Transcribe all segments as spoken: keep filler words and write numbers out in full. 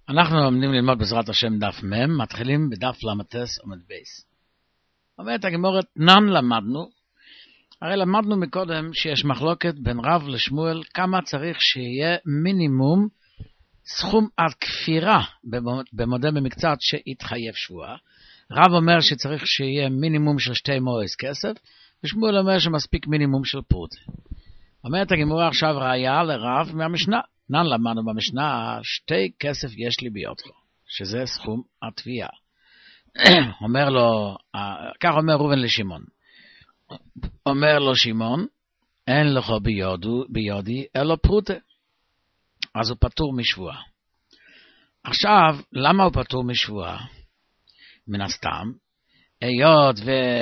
אנחנו לומדים ללמוד בעזרת השם דף מם, מתחילים בדף למטס עומד בייס. אומרת הגמורת, נן למדנו, הרי למדנו מקודם שיש מחלוקת בין רב לשמואל, כמה צריך שיהיה מינימום סכום הכפירה במודה במקצת שהתחייב שבועה. רב אומר שצריך שיהיה מינימום של שתי מועס כסף, ושמואל אומר שמספיק מינימום של פרוטה. אומרת הגמורה עכשיו ראיה לרב מהמשנה. נן למדנו במשנה, שתי כסף יש לי בידך, שזה סכום התביעה. אומר לו, כך אומר ראובן לשמעון. אומר לו שמעון, אין לך ביודו, ביודי, אלא פרוטה. אז הוא פטור משבועה. עכשיו, למה הוא פטור משבועה? מן הסתם, היות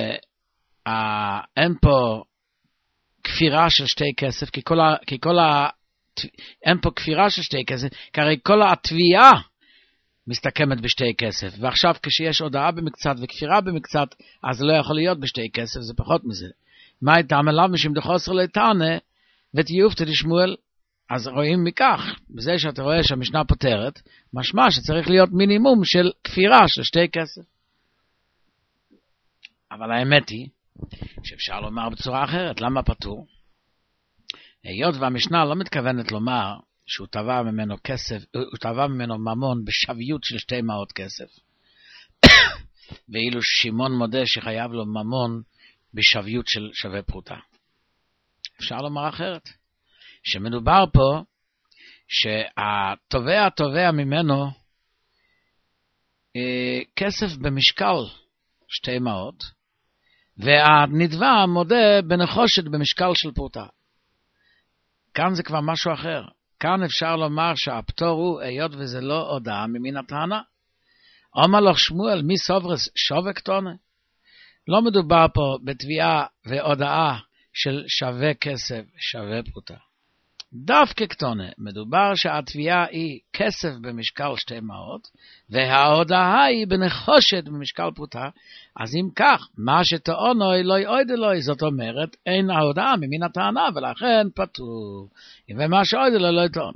ואין פה כפירה של שתי כסף, כי כל ה... כי כל ה אין פה כפירה של שתי כסף, כי הרי כל התביעה מסתכמת בשתי כסף, ועכשיו כשיש הודעה במקצת וכפירה במקצת, אז זה לא יכול להיות בשתי כסף, זה פחות מזה. מה הייתה מלאב משום דחוסר לתענה, ותיופתא דשמואל? אז רואים מכך, בזה שאתה רואה שהמשנה פותרת, משמע שצריך להיות מינימום של כפירה של שתי כסף. אבל האמת היא, שאפשר לומר בצורה אחרת, למה פטור? היות והמשנה לא מתכוונת לומר שהוא תבע ממנו כסף, הוא תבע ממנו ממון בשוויות של שתי מעות כסף. ואילו שמעון מודה שחייב לו ממון בשוויות של שווה פרוטה. אפשר לומר אחרת. שמדובר פה שהתובע תובע ממנו אה, כסף במשקל שתי מעות, והנדבע מודה בנחושת במשקל של פרוטה. כאן זה כבר משהו אחר. כאן אפשר לומר שהפטור הוא, היות וזה לא הודעה ממין הטענה. אומר לך שמואל, מי סוברס שווה קטונה? לא מדובר פה בתביעה והודעה של שווה כסף, שווה פרוטה. דווקא קטונה, מדובר שהתביעה היא כסף במשקל שתי מעות, וההודעה היא בנחושת במשקל פרוטה, אז אם כך, מה שטעונוי לא יעוד אלוהי, זאת אומרת, אין ההודעה ממין הטענה, ולכן פטור. ומה שעוד אלוהי לא יטעונוי.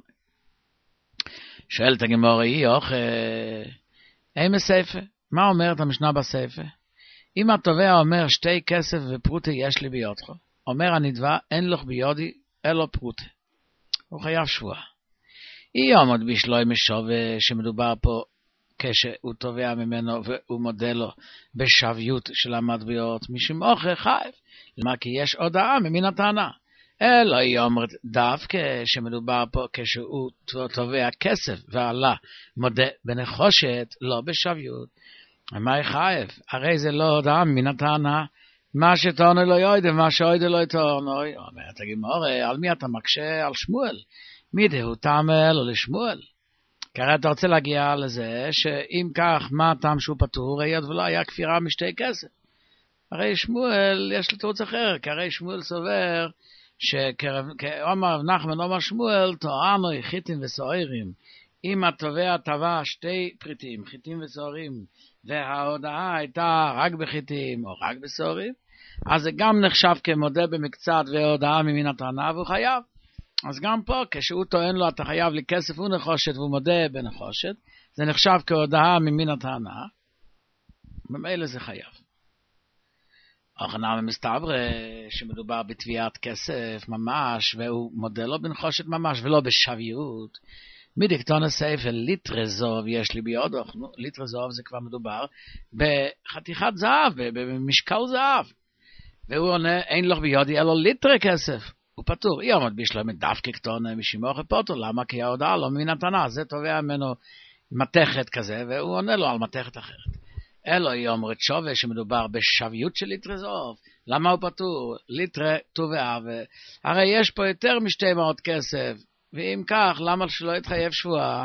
שואלת הגמורה, היא אוכל, אין מסייפה, מה אומרת המשנה בסייפה? אם התובע אומר שתי כסף ופרוטה יש לי ביודך, אומר הנדבע, אין לך ביודי אלא פרוטה. הוא חייב שבועה. היא עומד בשלוי משווה שמדובר פה כשהוא תובע ממנו והוא מודה לו בשוויות של המטבעות משום אוכל חייב. למה? כי יש הודעה ממין הטענה. אלא היא אומרת דווקא שמדובר פה כשהוא תובע כסף ועלה מודה בנחושת לא בשוויות. מה היא חייב? הרי זה לא הודעה ממין הטענה. מה שטענו לא יוידה, מה שעוידה לא יטענו. אומרת הגמורה, על מי אתה מקשה? על שמואל. מי דהו תעמל או לשמואל? כי הרי אתה רוצה להגיע לזה, שאם כך, מה הטעם שהוא פטור, היות ולא היה כפירה משתי כסף. הרי שמואל, יש לו תירוץ אחר, כי הרי שמואל סובר, כאומר נחמן אומר שמואל, טוענו חיטים וסוערים. אם התובע תבע שתי פריטים, חיטים וסוערים, וההודעה הייתה רק בחיטים או רק בסוערים, אז זה גם נחשב כמודה במקצת והודעה ממין הטענה והוא חייב. אז גם פה כשהוא טוען לו אתה חייב לי כסף ונחושת והוא מודה בנחושת, זה נחשב כהודעה ממין הטענה, במילא זה חייב. אוכנם מסתבר שמדובר בתביעת כסף ממש והוא מודה לו בנחושת ממש ולא בשוויות. מדקטון הספר ליטר זוב יש לי ביודו, ליטר זוב זה כבר מדובר בחתיכת זהב, במשקל זהב. והוא עונה, אין לך ביודי אלא ליטר כסף. הוא פטור. היא עומד בשלום דווקא קטון משימוך פוטו, למה? כי ההודעה לא מן התנה, זה תובע ממנו מתכת כזה, והוא עונה לו על מתכת אחרת. אלו היא אומרת שווה שמדובר בשוויות של ליטר זוב. למה הוא פטור? ליטר תובע, הרי יש פה יותר משתי מאות כסף. ואם כך, למה שלא יתחייב שבועה?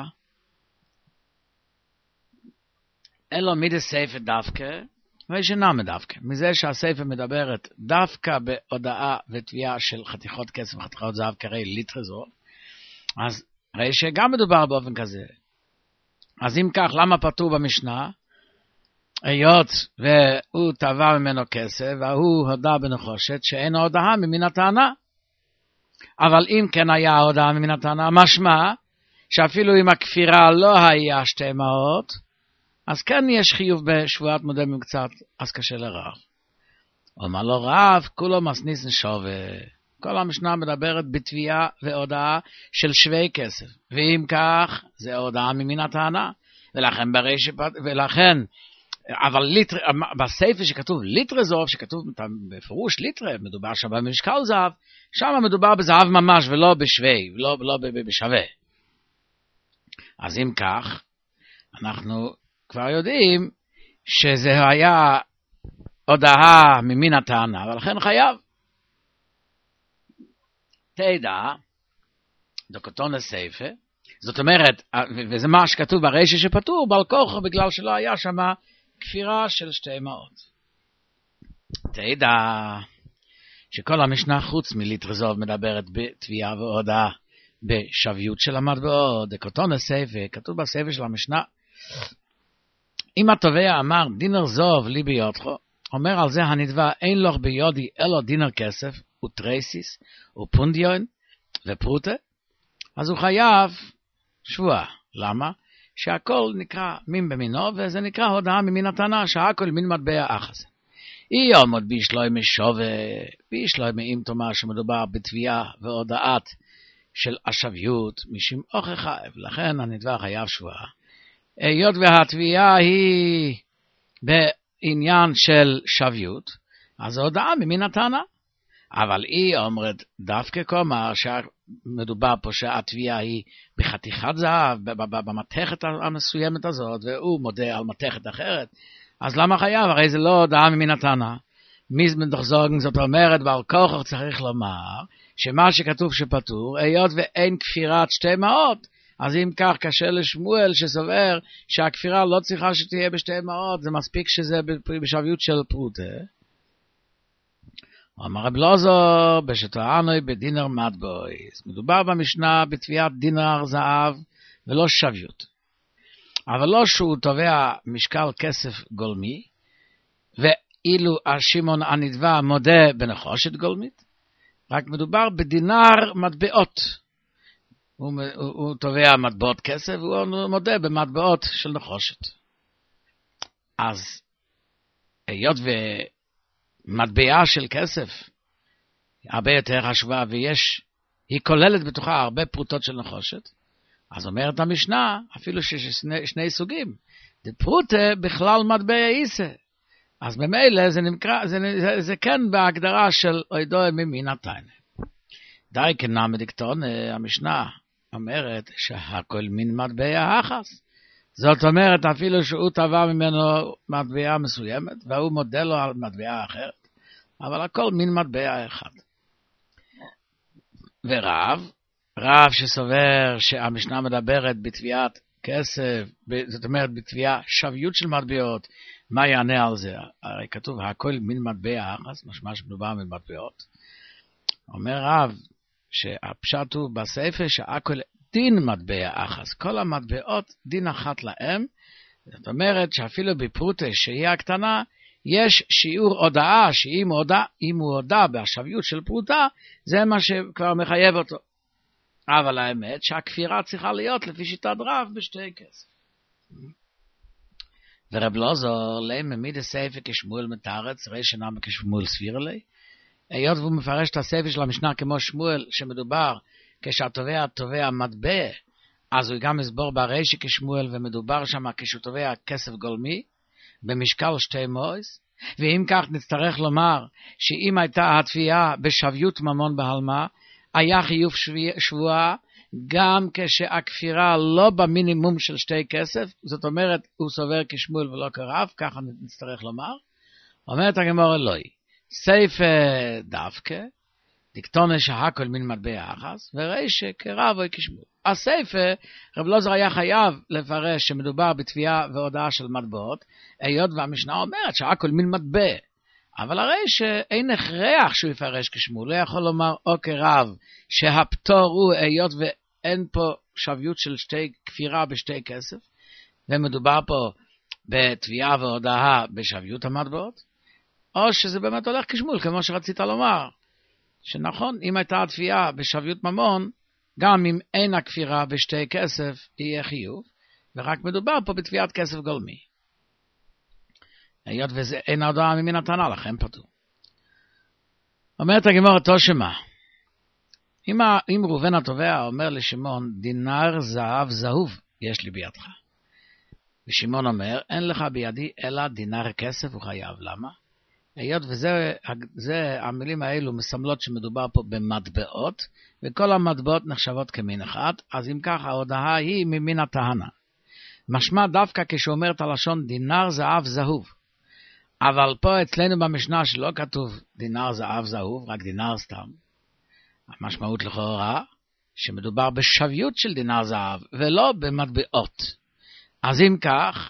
אלו מידי סייפה דווקא, וישנה מדווקא. מזה שהסייפה מדברת דווקא בהודעה ותביעה של חתיכות כסף וחתיכות זהב כרי ליטר זו, אז הרי שגם מדובר באופן כזה. אז אם כך, למה פטור במשנה? היות והוא תבע ממנו כסף, והוא הודע בנחושת שאין הודעה ממין הטענה. אבל אם כן היה ההודעה ממין הטענה, משמע שאפילו אם הכפירה לא היה שתי אמהות, אז כן יש חיוב בשבועת מודה במקצת, אז קשה לרב. אומר לו רב, כולו מסניס נשווה. כל המשנה מדברת בתביעה והודעה של שווי כסף. ואם כך, זה הודעה ממין הטענה. ולכן בריש, ולכן, אבל ליטר, בספר שכתוב ליטרזוב, שכתוב בפירוש ליטרה, מדובר שם במשקל זהב, שם מדובר בזהב ממש ולא בשווי, ולא, ולא בשווה. אז אם כך, אנחנו כבר יודעים שזה היה הודעה ממין הטענה, ולכן חייב. תדע, דוקטון הסייפה, זאת אומרת, וזה מה שכתוב ברישה שפטור, בעל כורחו, בגלל שלא היה שם כפירה של שתי אמהות. תדע, שכל המשנה חוץ מליטרזוב מדברת בתביעה והודעה בשוויות של המטבעות, דוקטון הסייפה, כתוב בסייפה של המשנה, אם התובע אמר דינר זוב לי ביודכו, אומר על זה הנדבה אין לך ביודי אלו דינר כסף וטרייסיס ופונדיון ופרוטה, אז הוא חייב שבועה. למה? שהכל נקרא מין במינו, וזה נקרא הודעה ממין הטענה, שהכל מין מטבע אחס. אי עומד בישלוי משווה, בישלוי מאם תאמר שמדובר בתביעה והודעת של השוויות משום הוכחה, ולכן הנדבה חייב שבועה. היות והתביעה היא בעניין של שוויות, אז ההודעה ממין הטענה. אבל היא אומרת דווקא כלומר שמדובר פה שהתביעה היא בחתיכת זהב, במתכת המסוימת הזאת, והוא מודה על מתכת אחרת, אז למה חייב? הרי זה לא הודעה ממין הטענה. מיזמנדוכזוגן זאת אומרת, ועל כוכר צריך לומר, שמה שכתוב שפטור, היות ואין כפירת שתי אמהות, אז אם כך קשה לשמואל שסובר שהכפירה לא צריכה שתהיה בשתי אמהות, זה מספיק שזה בשוויות של פרוטה. אמר רב אלעזר בשטוענוי בדינר מטבויס. מדובר במשנה בתביעת דינר זהב ולא שוויות. אבל לא שהוא תובע משקל כסף גולמי, ואילו השמעון הנדבה מודה בנחושת גולמית, רק מדובר בדינר מטבעות. הוא, הוא, הוא תובע מטבעות כסף, והוא מודה במטבעות של נחושת. אז היות ו... מטבעה של כסף הרבה יותר חשובה, ויש, היא כוללת בתוכה הרבה פרוטות של נחושת, אז אומרת המשנה, אפילו שיש שני, שני סוגים, דפרוטה בכלל מטבע איסה, אז במילא זה נקרא, זה, זה, זה כן בהגדרה של אוידוי ממין הטענה. די כנעמד דיקטון, המשנה אומרת שהכל מין מטבע אחס, זאת אומרת, אפילו שהוא טבע ממנו מטבעה מסוימת, והוא מודה לו על מטבעה אחרת, אבל הכל מין מטבע אחד. ורב, רב שסובר שהמשנה מדברת בתביעת כסף, זאת אומרת, בתביעה שוויות של מטבעות, מה יענה על זה? הרי כתוב, הכל מין מטבע אחת, משמע שמדובר מן מטבעות. אומר רב, שהפשט הוא בספר שהכל דין מטבע אחס, כל המטבעות דין אחת להם, זאת אומרת שאפילו בפרוטה שהיא הקטנה, יש שיעור הודעה, שאם הודע, הוא הודע בהשוויות של פרוטה, זה מה שכבר מחייב אותו. אבל האמת שהכפירה צריכה להיות לפי שיטת רב בשתי כסף. ורב אלעזר להם ממיד הספר כשמואל מתרץ, ראי שנאמר כשמואל סביר לי, היות והוא מפרש את הספר של המשנה כמו שמואל, שמדובר כשהתובע תובע מטבע, אז הוא גם מסבור ברישי כשמואל, ומדובר שם כשהוא תובע כסף גולמי, במשקל שתי מויס, ואם כך נצטרך לומר, שאם הייתה התביעה בשוויות ממון בהלמה, היה חיוב שבועה, גם כשהכפירה לא במינימום של שתי כסף, זאת אומרת, הוא סובר כשמואל ולא כרב, ככה נצטרך לומר. אומרת הגמרא אלוהי, סייפה דווקא, דקטונה שהכל מין מטבע אחס, ורישה כרב או כשמואל. הסייפה, רב אלעזר היה חייב לפרש שמדובר בתביעה והודעה של מטבעות, היות והמשנה אומרת שהכל מין מטבע. אבל הרי שאין הכרח שהוא יפרש כשמואל, לא יכול לומר או כרב שהפטור הוא היות ואין פה שוויות של שתי כפירה בשתי כסף, ומדובר פה בתביעה והודעה בשוויות המטבעות, או שזה באמת הולך כשמואל, כמו שרצית לומר, שנכון, אם הייתה התביעה בשוויות ממון, גם אם אין הכפירה בשתי כסף, יהיה חיוב, ורק מדובר פה בתביעת כסף גולמי. היות וזה אין ההודעה ממין התנא, לכן פטור. אומרת הגמרא תושמה, אם, אם ראובן התובע אומר לשמעון, דינר זהב זהוב יש לי בידך. ושמעון אומר, אין לך בידי אלא דינר כסף, הוא חייב. למה? היות וזה זה, המילים האלו מסמלות שמדובר פה במטבעות, וכל המטבעות נחשבות כמין אחד, אז אם כך ההודעה היא ממין הטענה. משמע דווקא כשאומר את הלשון דינר זהב זהוב. אבל פה אצלנו במשנה שלא כתוב דינר זהב זהוב, רק דינר סתם. המשמעות לכאורה שמדובר בשוויות של דינר זהב, ולא במטבעות. אז אם כך,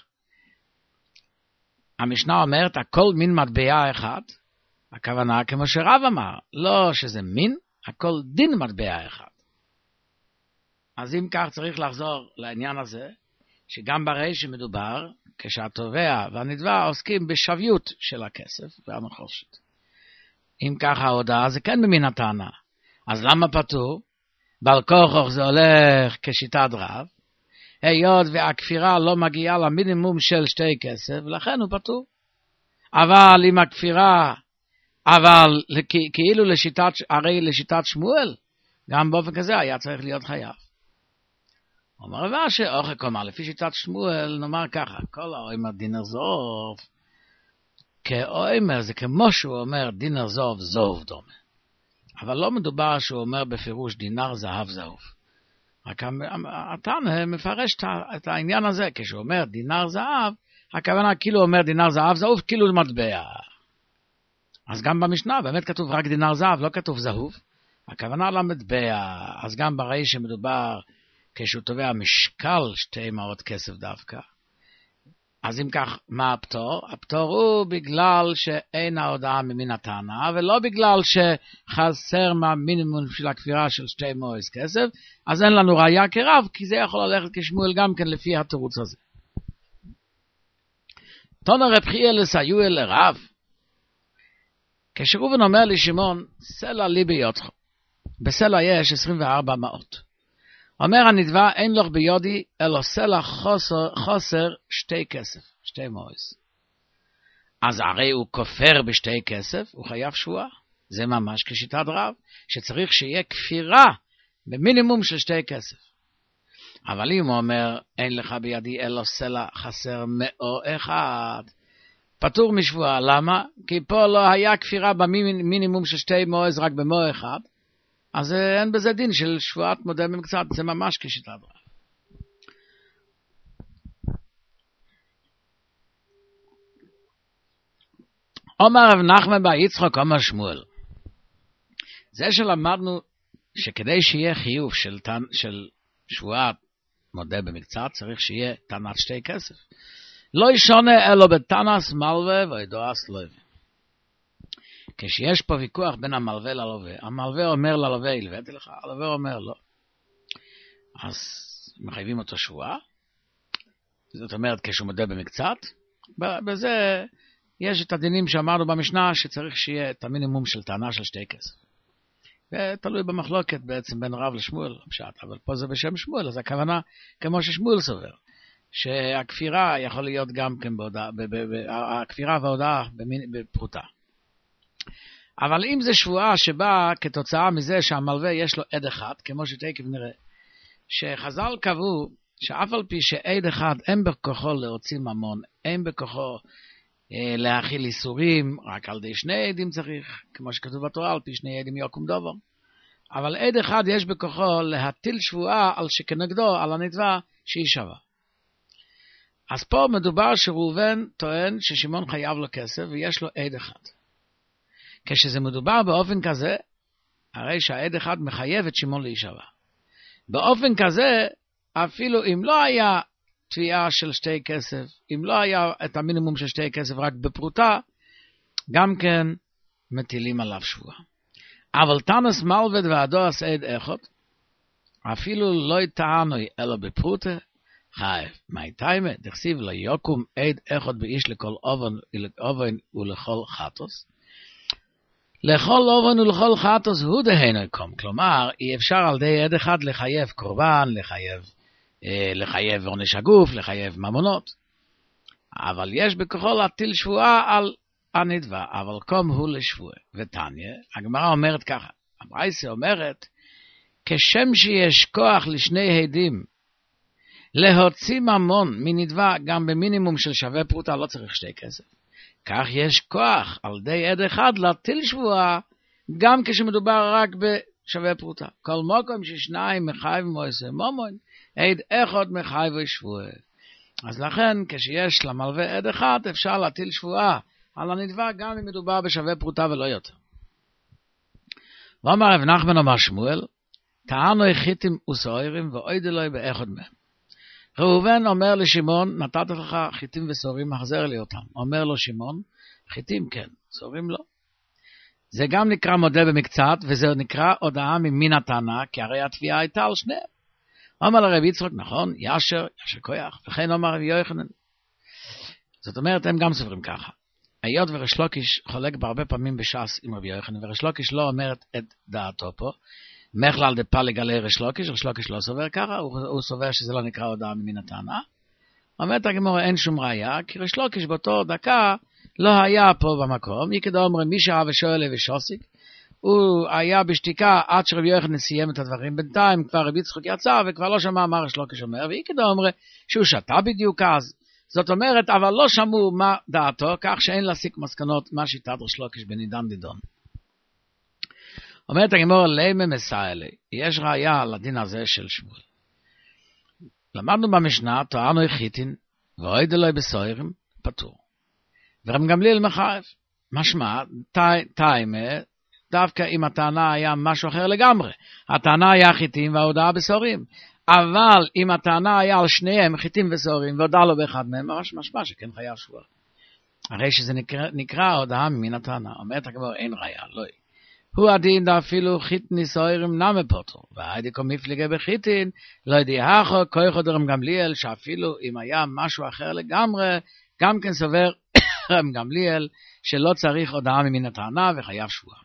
המשנה אומרת, הכל מין מטבע אחד, הכוונה כמו שרב אמר, לא שזה מין, הכל דין מטבע אחד. אז אם כך צריך לחזור לעניין הזה, שגם ברי שמדובר, כשהתובע והנתבע עוסקים בשוויות של הכסף והנחושת. אם כך ההודעה זה כן במין הטענה. אז למה פטור? בעל כורח זה הולך כשיטת רב, היות והכפירה לא מגיעה למינימום של שתי כסף, לכן הוא פטור. אבל אם הכפירה, אבל כאילו לשיטת, הרי לשיטת שמואל, גם באופן כזה היה צריך להיות חייב. אומר רבא שאוכל כלומר, לפי שיטת שמואל, נאמר ככה, כל האומר דינר זוב, כאומר זה כמו שהוא אומר דינר זוב, זוב דומה. אבל לא מדובר שהוא אומר בפירוש דינר זהב זהוב. רק התנא מפרש את העניין הזה, כשהוא אומר דינר זהב, הכוונה כאילו אומר דינר זהב זהוב, כאילו מטבע. אז גם במשנה באמת כתוב רק דינר זהב, לא כתוב זהוב. הכוונה למטבע, אז גם בראי שמדובר כשהוא תובע משקל שתי מעות כסף דווקא. אז אם כך, מה הפטור? הפטור הוא בגלל שאין ההודעה ממין הטענה, ולא בגלל שחסר מהמינימום של הכפירה של שתי מעות כסף, אז אין לנו ראיה כרב, כי זה יכול ללכת כשמואל גם כן לפי התירוץ הזה. תנא רב חייא לסיוע לרב, כשראובן אומר לשמעון, סלע לי בידך. בסלע יש עשרים וארבע מעות. אומר הנתבע, אין לך ביודי, אלא סלע חוסר, חוסר שתי כסף, שתי מועז. אז הרי הוא כופר בשתי כסף, הוא חייב שבועה. זה ממש כשיטת רב, שצריך שיהיה כפירה במינימום של שתי כסף. אבל אם הוא אומר, אין לך בידי אלא סלע חסר מאו אחד, פטור משבועה. למה? כי פה לא היה כפירה במינימום של שתי מועז, רק במאו אחד. אז אין בזה דין של שבועת מודה במקצת, זה ממש כשיטת רב. אומר רב נחמן בר יצחק אומר שמואל, זה שלמדנו שכדי שיהיה חיוב של, של שבועת מודה במקצת, צריך שיהיה טענת שתי כסף. לא ישונה אלו בטענס מלווה וידועס לווה. כשיש פה ויכוח בין המלווה ללווה, המלווה אומר ללווה, הלוויתי לך, הלווה אומר לא. אז מחייבים אותו שבועה, זאת אומרת כשהוא מודה במקצת, בזה יש את הדינים שאמרנו במשנה, שצריך שיהיה את המינימום של טענה של שתי כסף. ותלוי במחלוקת בעצם בין רב לשמואל, פשט, אבל פה זה בשם שמואל, אז הכוונה כמו ששמואל סובר, שהכפירה יכול להיות גם כן בהודעה, הכפירה וההודעה בפרוטה. אבל אם זה שבועה שבאה כתוצאה מזה שהמלווה יש לו עד אחד, כמו שתכף נראה, שחז"ל קבעו שאף על פי שעד אחד אין בכוחו להוציא ממון, אין בכוחו אה, להכיל איסורים, רק על די שני עדים צריך, כמו שכתוב בתורה, על פי שני עדים יקום דבר. אבל עד אחד יש בכוחו להטיל שבועה על שכנגדו, על הנתבע, שהיא שווה. אז פה מדובר שראובן טוען ששמעון חייב לו כסף ויש לו עד אחד. כשזה מדובר באופן כזה, הרי שהעד אחד מחייב את שמעון להישבע. באופן כזה, אפילו אם לא היה תביעה של שתי כסף, אם לא היה את המינימום של שתי כסף רק בפרוטה, גם כן מטילים עליו שבועה. אבל תנס מלווה והדועס עד אחד, אפילו לא יטענוי אלא בפרוטה, חייב. מהי תיימה? דכסיב לא יקום עד אחד באיש לכל אובן ולכל חטוס. לכל אובן ולכל חטוס הוא דהינו קום. כלומר, אי אפשר על די עד אחד לחייב קורבן, לחייב, אה, לחייב עונש הגוף, לחייב ממונות. אבל יש בכוחו להטיל שבועה על הנדבה, אבל קום הוא לשבועה. ותניא, הגמרא אומרת ככה, הברייתא אומרת, כשם שיש כוח לשני עדים, להוציא ממון מנדבה גם במינימום של שווה פרוטה, לא צריך שתי כסף. כך יש כוח על די עד אחד להטיל שבועה, גם כשמדובר רק בשווה פרוטה. כל מקום ששניים מחייב מויסה ממון, עד אחד מחייב שבועה. אז לכן, כשיש למלווה עד אחד, אפשר להטיל שבועה על הנדבה, גם אם מדובר בשווה פרוטה ולא יותר. ואמר רב נחמן אמר שמואל, טענו חיטים וסוהרים ואויד אלוהי באחד מהם. ראובן אומר לשמעון, נתת לך חיטים וסוהרים, מחזר לי אותם. אומר לו שמעון, חיטים כן, סוהרים לא. זה גם נקרא מודה במקצת, וזה נקרא הודעה ממין התנא, כי הרי התביעה הייתה על שניהם. אומר לרב יצחק, נכון, ישר, ישר כוח, וכן אומר רב יוחנן. זאת אומרת, הם גם סוברים ככה. היות וריש לוקיש חולק בהרבה פעמים בש"ס עם רב יוחנן, וריש לוקיש לא אומרת את דעתו פה, מכלל דפליג עלי ריש לוקיש, ריש לוקיש לא סובר ככה, הוא, הוא סובר שזה לא נקרא הודעה ממין התנא. אומרת הגמרא, אין שום ראיה, כי ריש לוקיש באותו דקה לא היה פה במקום, יקדא אומר מי שעה ושואל ושוסיק, הוא היה בשתיקה עד שרב יוחנן סיים את הדברים, בינתיים כבר רב יצחק יצא וכבר לא שמע מה ריש לוקיש אומר, ויקדא אומר שהוא שתה בדיוק אז, זאת אומרת, אבל לא שמעו מה דעתו, כך שאין להסיק מסקנות מה שיטת ריש לוקיש בנידן דידון. אומרת הגמרא, לימה מסיילי, יש ראיה על הדין הזה של שמואל. למדנו במשנה, טוענו חיטין, ואויד אלוהי בסוהרים, פטור. ורב גמליאל מחייב. משמע, טיימה, דווקא אם הטענה היה משהו אחר לגמרי. הטענה היה חיטים וההודעה בסוהרים. אבל אם הטענה היה על שניהם, חיטים וסוהרים, והודעה לו באחד מהם, ממש משמע שכן חייב שבועה. הרי שזה נקרא, נקרא הודעה ממין הטענה. אומרת הגמרא, אין ראיה, לא היא. הוא הדין דה אפילו חיטני סוהרים נמי פוטר, והיידי כה מפליגה בחיטין, לא ידיעה כוח דרם גמליאל, שאפילו אם היה משהו אחר לגמרי, גם כן סובר רם גמליאל, שלא צריך הודעה ממין הטענה וחייב שבועה.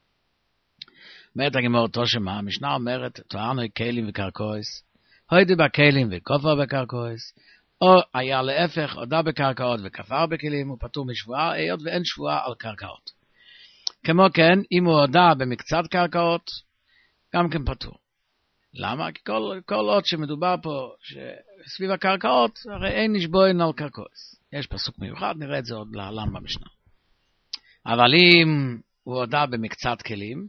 אומרת הגמרא תושמה, המשנה אומרת, טוענו כלים וקרקעוס, היידי בכלים וכופר בקרקעוס, או היה להפך, הודעה בקרקעות וכפר בכלים, הוא פטור משבועה, היות ואין שבועה על קרקעות. כמו כן, אם הוא הודע במקצת קרקעות, גם כן פטור. למה? כי כל, כל עוד שמדובר פה סביב הקרקעות, הרי אין נשבוין על קרקעות. יש פסוק מיוחד, נראה את זה עוד להלן במשנה. אבל אם הוא הודע במקצת כלים,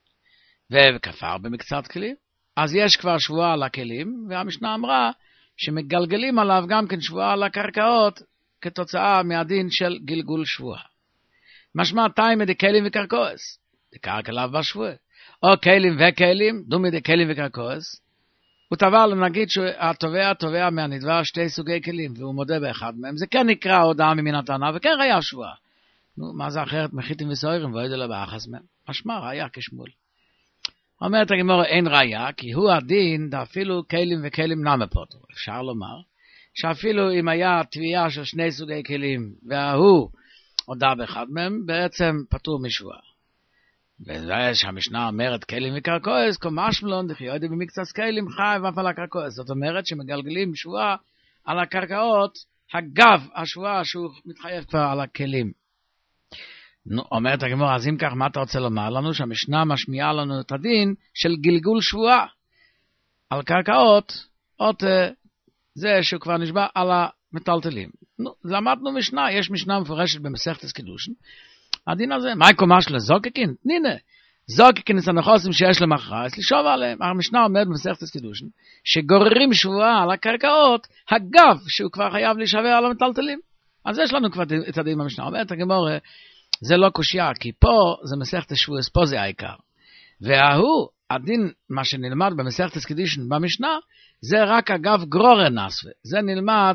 וכפר במקצת כלים, אז יש כבר שבועה על הכלים, והמשנה אמרה שמגלגלים עליו גם כן שבועה על הקרקעות, כתוצאה מהדין של גלגול שבועה. משמע טיימה דקלים וקרקעוס, דקרקע לאו בשבועה. או כלים וכלים, דומי דקלים וקרקעוס, הוא תבע לו נגיד שהתובע תובע מהנדבה שתי סוגי כלים, והוא מודה באחד מהם, זה כן נקרא הודעה ממין הטענה, וכן ראיה שבועה. נו, מה זה אחרת מחיטים וסוהרים, ואויד אלוהי באחד מהם? משמע ראיה כשמואל. אומרת הגמרא אין ראיה, כי הוא הדין אפילו כלים וכלים נמי פוטר. אפשר לומר, שאפילו אם היה תביעה של שני סוגי כלים, והוא הודעה באחד מהם, בעצם פטור משבועה. וזה שהמשנה אומרת כלים וקרקעוס, כמשמלון דחיודי במקצת כלים חייב אף על הקרקעוס. זאת אומרת שמגלגלים שבועה על הקרקעות, אגב השבועה שהוא מתחייב כבר על הכלים. נו, אומרת הגמרא, אז אם כך, מה אתה רוצה לומר לנו? שהמשנה משמיעה לנו את הדין של גלגול שבועה על קרקעות, עוד זה שהוא כבר נשבע על המטלטלים. נו, למדנו משנה, יש משנה מפורשת במסכת קידושין. הדין הזה, מה קומה של זוקקין? הנה, זוקקין זה נכסים שיש למכרה, יש לשאוב עליהם. המשנה אומרת במסכת קידושין, שגוררים שבועה על הקרקעות, אגב שהוא כבר חייב להישבע על המטלטלים. אז יש לנו כבר את הדין במשנה. אומרת הגמרא, זה לא קושיה, כי פה זה מסכת שבועס, פה זה העיקר. וההוא, הדין, מה שנלמד במסכת קידושין במשנה, זה רק אגב גרורר נסווה. זה נלמד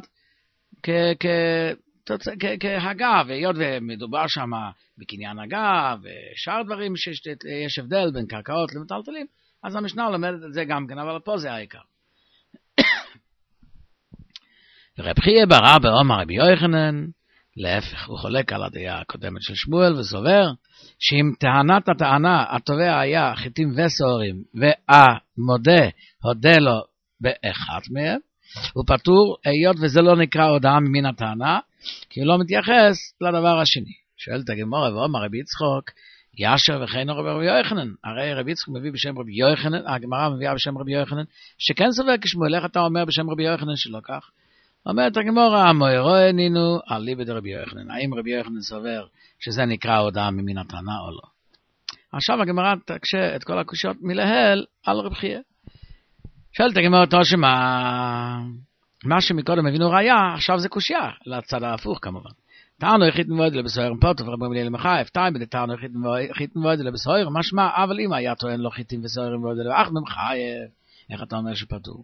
כהגה, והיות ומדובר שם בקניין הגה, ושאר דברים שיש הבדל בין קרקעות למטלטלים, אז המשנה לומדת את זה גם כן, אבל פה זה העיקר. רב חייא בר אבא אמר רבי יוחנן, להפך, הוא חולק על הדעה הקודמת של שמואל וסובר, שאם טענת הטענה התובע היה חיטים וסוהרים, והמודה הודה לו באחד מהם, הוא פטור, היות וזה לא נקרא הודעה ממין הטענה, כי הוא לא מתייחס לדבר השני. שואלת הגמרא ואומר רבי יצחוק, ישר וכן רבי יוחנן, הרי רבי יצחוק מביא בשם רבי יוחנן, הגמרא מביאה בשם רבי יוחנן, שכן סובר כשמואל, איך אתה אומר בשם רבי יוחנן שלא כך? אומרת הגמרא, המוירוי נינו, עלי בדרבי יוחנן, האם רבי יוחנן סובר שזה נקרא הודעה ממין הטענה או לא? עכשיו הגמרא תקשה את כל הקושיות מלהל על רבי חייא. שואלת הגמרא אותו שמה, מה שמקודם הבינו ראיה, עכשיו זה קושיה, לצד ההפוך כמובן. טענו יחית מבועד לבסוהר פוטו ורבי מליאל מחייב, טעם בטענו יחית מבועד לבסוהר, משמע, אבל אם היה טוען לו חיתים וסוהרים מבועד לבסוהר מחייב, איך אתה אומר שפטור?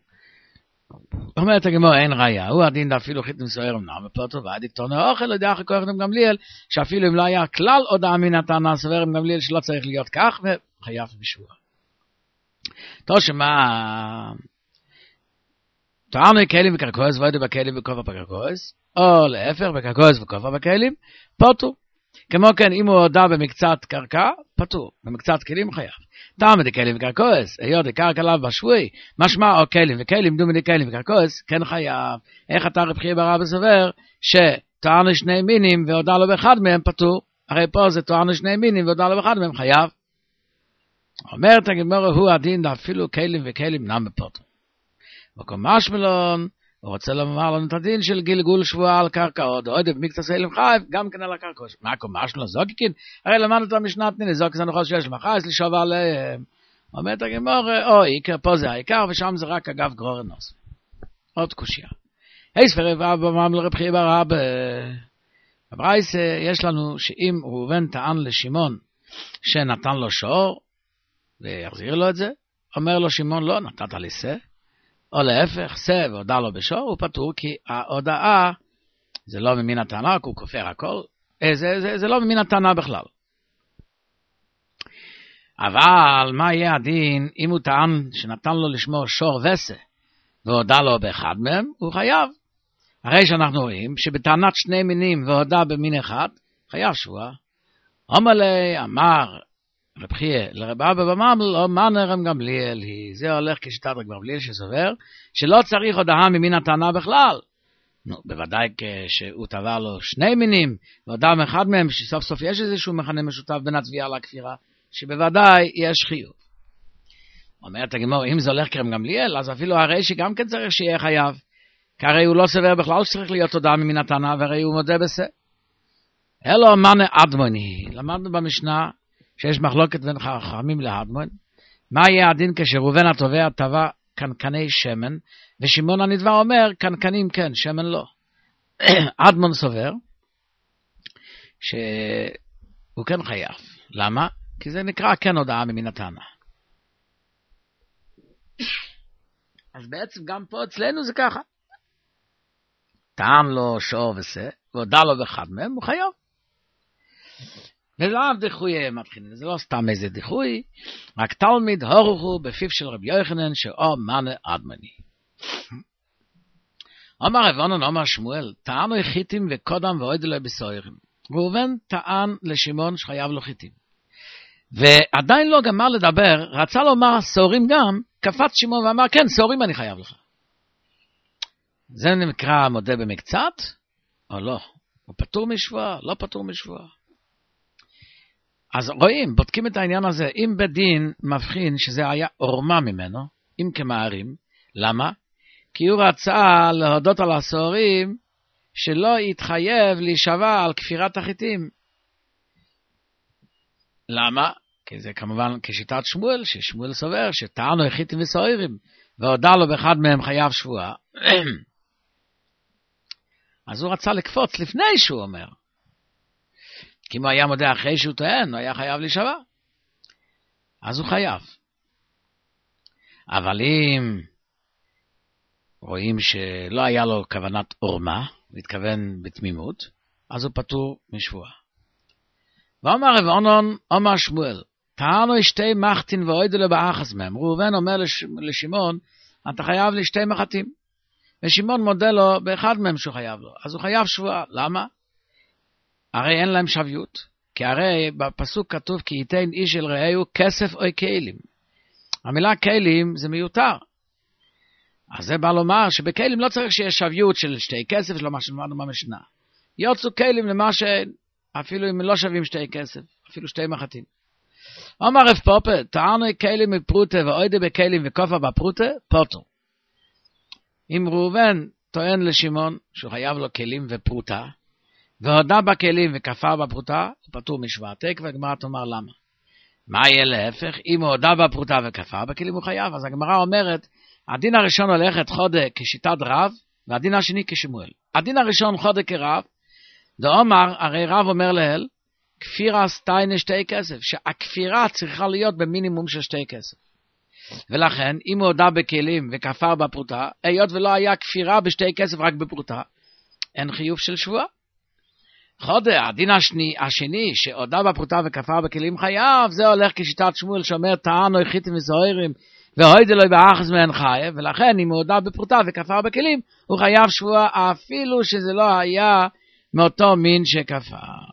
אומרת הגמרא אין ראיה, הוא הדין אפילו חיתים וסוהרים נעם בפוטו, ועד יתורנו אוכל לדעה אחרי כוח גמליאל, שאפילו אם לא היה כלל הודעה מן הטענה סובר עם גמליאל שלא צריך להיות כך, וחייב בשבוע. טוב שמה, טענו כלים וקרקועס ועוד בכלים וכופה בקרקועס, או להפך בקרקועס וכופה בכלים, פטור. כמו כן, אם הוא הודע במקצת קרקע, פטור. במקצת כלים חייב. טעם דקלים וקרקועס, היות דקרקע לאו בשבועי, משמע או כלים וכלים דומה דקלים וקרקועס, כן חייב. איך אתה רבי חייא בר אבא סובר, שטענו שני מינים והודע לו באחד מהם פטור. הרי פה זה טענו שני מינים והודע לו באחד מהם חייב. אומרת הגמרא הוא הדין אפילו כלים וכלים נם בפוטו. מקום משמלון, הוא רוצה לומר לנו את הדין של גלגול שבועה על קרקעות, עוד במקצת סלם חייב, גם כן על הקרקעות. מקום משמלון זוקיקין, הרי למדנו את המשנת ניני, זוקי זה נכון שיש מחייס לשוב עליהם. אומרת הגמרא, או עיקר, פה זה העיקר, ושם זה רק אגב גרור נוס. עוד קושיה. היי ספרי ואבא ממל רב חייא בר אבא. בברייס יש לנו שאם ראובן טען לשמעון שנתן לו שור, ויחזיר לו את זה, אומר לו שמעון לא, נתת לי שא, או להפך, שא והודע לו בשור, הוא פטור, כי ההודעה זה לא ממין הטענה, הוא כופר הכל, זה, זה, זה לא ממין הטענה בכלל. אבל מה יהיה הדין אם הוא טען שנתן לו לשמור שור וסא, והודע לו באחד מהם, הוא חייב. הרי שאנחנו רואים שבטענת שני מינים והודע במין אחד, חייב שבועה. אומר לי, אמר, רב חייא לרב אבא בממל, או מנר רב גמליאל היא. זה הולך כשיטת רב גמליאל שסובר, שלא צריך הודעה ממין הטענה בכלל. נו, בוודאי כשהוא טבע לו שני מינים, והודע מאחד מהם, שסוף סוף יש איזשהו מכנה משותף בין התביעה לכפירה, שבוודאי יש חיוב. אומרת הגמרא, אם זה הולך כרב גמליאל, אז אפילו הרי שגם כן צריך שיהיה חייב, כי הרי הוא לא סובר בכלל שצריך להיות הודעה ממין הטענה, והרי הוא מודה בזה. אלו מנה אדמוני, למדנו במשנה, שיש מחלוקת בין חכמים לאדמון, מה יהיה הדין כשראובן התובע טבע קנקני שמן, ושמעון הנדבר אומר קנקנים כן, שמן לא. אדמון סובר שהוא כן חייב. למה? כי זה נקרא כן הודעה ממין הטענה. אז בעצם גם פה אצלנו זה ככה. טען לו שור ושא, והודע לו באחד מהם, הוא חייב. ולאו דיחוי מתחילים, זה לא סתם איזה דיחוי, רק תלמיד הורחו בפיו של רבי יוחנן שאו מנה אדמני. אומר רב אונן, אומר שמואל, טענו חיתים וקודם ועוד אלוהי בסוהרים. ראובן טען לשמעון שחייב לו חיתים. ועדיין לא גמר לדבר, רצה לומר סוהרים גם, קפץ שמעון ואמר, כן, סוהרים אני חייב לך. זה נקרא מודה במקצת, או לא? הוא פטור משבועה, לא פטור משבועה. אז רואים, בודקים את העניין הזה, אם בדין מבחין שזה היה עורמה ממנו, אם כמערים, למה? כי הוא רצה להודות על הסוהרים, שלא יתחייב להישבע על כפירת החיתים. למה? כי זה כמובן כשיטת שמואל, ששמואל סובר שטענו חיתים וסוהרים, והודע לו באחד מהם חייב שבועה. אז הוא רצה לקפוץ לפני שהוא אומר. כי אם הוא היה מודה אחרי שהוא טוען, הוא היה חייב להישבע. אז הוא חייב. אבל אם רואים שלא היה לו כוונת עורמה, הוא התכוון בתמימות, אז הוא פטור משבועה. ואומר רב אונן, אומר שמואל, טענו שתי מחתין ואוידו לבאחס מהם. ראובן אומר לש... לשמעון, אתה חייב לי שתי מחתים. ושמעון מודה לו באחד מהם שהוא חייב לו. אז הוא חייב שבועה. למה? הרי אין להם שביות, כי הרי בפסוק כתוב כי ייתן איש אל רעהו כסף או כלים. המילה כלים זה מיותר. אז זה בא לומר שבכלים לא צריך שיש שביות של שתי כסף, שלא מה שאמרנו במשנה. יוצאו כלים למה שאין, אפילו אם לא שווים שתי כסף, אפילו שתי מחטים. אומר רב פופה, טענו כלים מפרוטה ואוידה בכלים וכופה בפרוטה, פוטו. אם ראובן טוען לשמעון שהוא חייב לו כלים ופרוטה, והודה בכלים וכפה בפרוטה, הוא פטור משבעתק, והגמרא תאמר למה. מה יהיה להפך? אם הוא הודה בפרוטה וכפה בכלים הוא חייב, אז הגמרא אומרת, הדין הראשון הולכת חודה כשיטת רב, והדין השני כשמואל. הדין הראשון חודה כרב, דאמר, הרי רב אומר להל, כפירה סטיינה שתי כסף, שהכפירה צריכה להיות במינימום של שתי כסף. ולכן, אם הוא הודה בכלים וכפר בפרוטה, היות ולא היה כפירה בשתי כסף רק בפרוטה, אין חיוב של שבועה. חודה, הדין השני, השני שהודה בפרוטה וכפר בכלים חייב, זה הולך כשיטת שמואל שאומר, טענו יחיתים וזוהרים, והוידה לו באחז מהן חייב, ולכן אם הוא הודה בפרוטה וכפר בכלים, הוא חייב שבועה אפילו שזה לא היה מאותו מין שכפר.